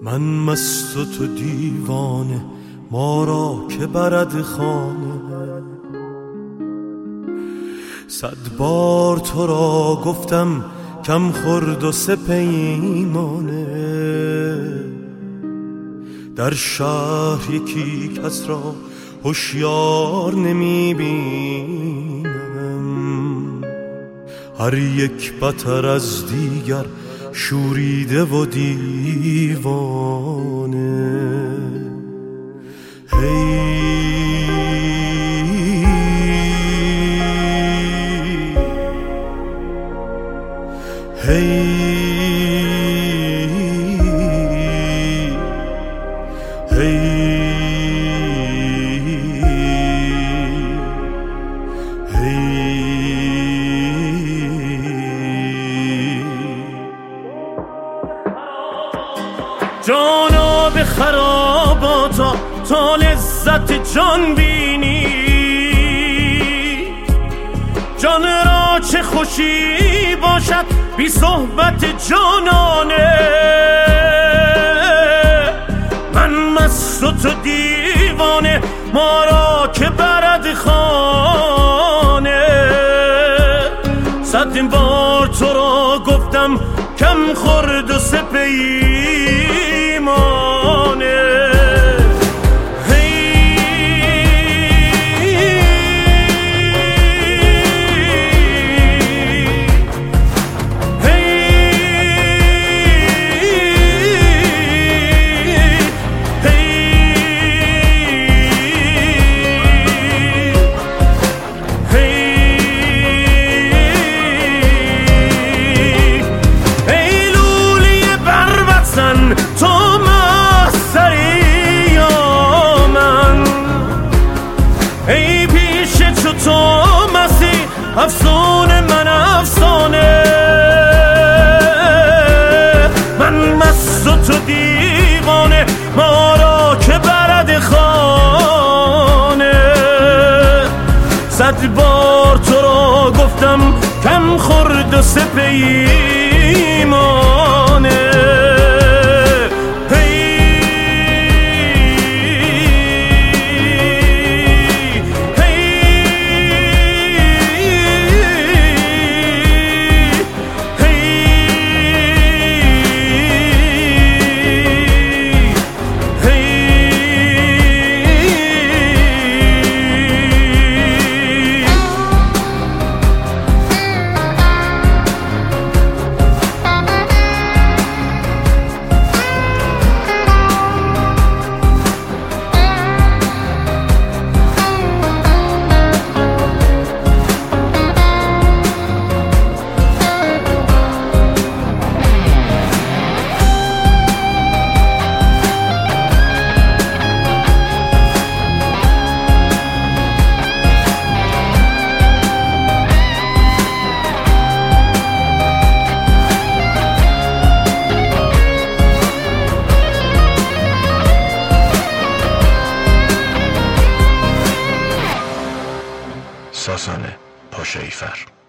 من مست و تو دیوانه، ما را که برد خانه. 100 بار تو را گفتم کم خورد و سه پیمانه. در شهر یکی کس را هوشیار نمی بینم، هر یک بتر از دیگر شوریده و دیوانه. جانا به خراباتا تا لذت جان بینی، جان را چه خوشی باشد بی صحبت جانانه. من مست و تو دیوانه، ما را که برد خانه. 100 بار تو را گفتم کم خورد و سه پیمانه. تو مستری یا من، ای پیش چو تو مسیح افسونه من افسانه. من مست و تو دیوانه، ما را که برد خانه. 100 بار تو را گفتم کم خورد و سه پیمانه. ساسان پاشاییفر.